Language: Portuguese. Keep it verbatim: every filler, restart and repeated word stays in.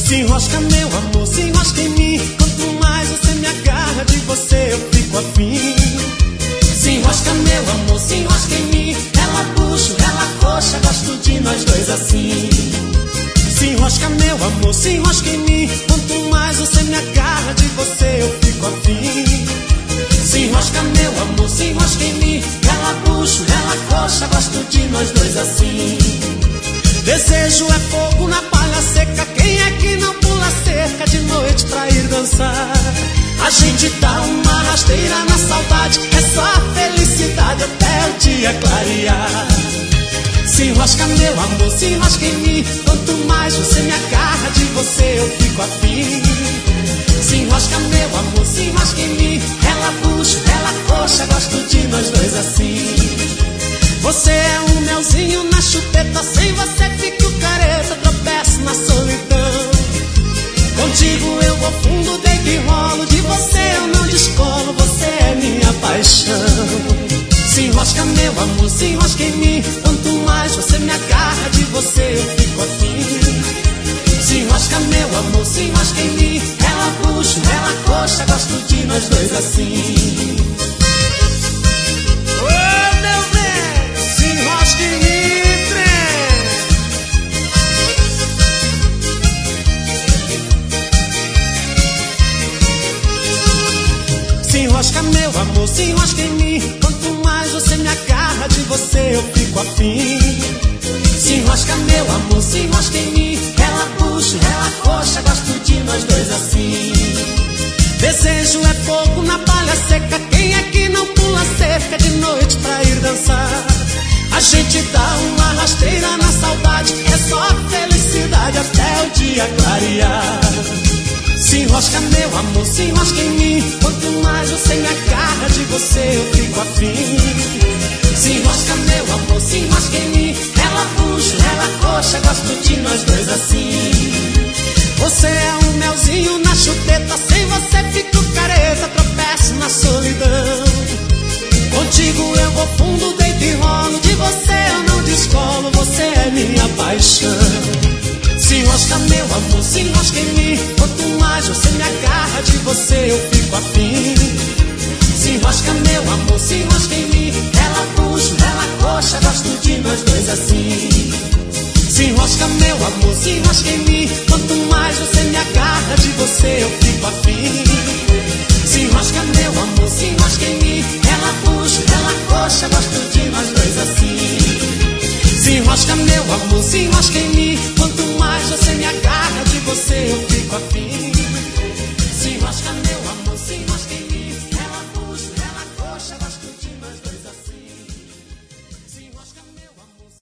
Se enrosca meu amor, se enrosca em mim. Quanto mais você me agarra, de você eu fico afim. Se enrosca meu amor, se enrosca em mim. Ela bucho, ela coxa, gosto de nós dois assim. Se enrosca meu amor, se enrosca em mim. Quanto mais você me agarra, de você eu fico afim. Se enrosca meu amor, se enrosca em mim. Ela bucho, ela coxa, gosto de nós dois assim. Desejo é fogo na palha seca. Quem é que não pula cerca de noite pra ir dançar? A gente dá uma rasteira na saudade. É só felicidade até o dia clarear. Se enrosca meu amor, se enrosca em mim. Quanto mais você me agarra, de você eu fico afim. Se enrosca meu amor, se enrosca em mim. Ela bucho, ela coxa, gosto de nós dois assim. Você é um melzinho na chupeta. Sem você fico careta, tropeço na solidão. Contigo eu vou fundo, deito e rolo. De você eu não descolo, você é minha paixão. Se enrosca meu amor, se enrosca em mim. Quanto mais você me agarra, de você eu fico afim. Se enrosca meu amor, se enrosca em mim. Ela bucho, ela coxa, gosto de nós dois assim. Ô meu bem, se enrosca em mim, trem. Se enrosca meu amor, se enrosca em mim. Quanto mais você me agarra, de você eu fico afim. Se enrosca meu amor, se enrosca em mim. Ela puxa, ela coxa, gosto de nós dois assim. Desejo é fogo na palha seca. Quem é que não pula cerca de noite pra ir dançar? A gente dá uma rasteira na saudade. É só felicidade até o dia clarear. Se enrosca meu amor, se enrosca em mim. Quanto mais você me agarra, de você eu fico afim. Se enrosca meu amor, se enrosca em mim. Ela puxa, ela coxa, gosto de nós dois assim. Você é um melzinho na chupeta. Sem você fico careta, tropeço na solidão. Contigo eu vou fundo, deito e rolo. De você eu não descolo, você é minha paixão. Se enrosca meu amor, se enrosca em mim. Quanto mais você me agarra, de você eu fico afim. Se enrosca meu amor, se enrosca em mim. Ela puxa, ela coxa, gosto de nós dois assim. Se enrosca meu amor, se enrosca em mim. Quanto mais você me agarra, de você eu fico afim. Se enrosca meu amor, se enrosca em mim. Ela puxa, ela coxa, gosto de nós dois assim. Se enrosca meu amor, se enrosca em mim.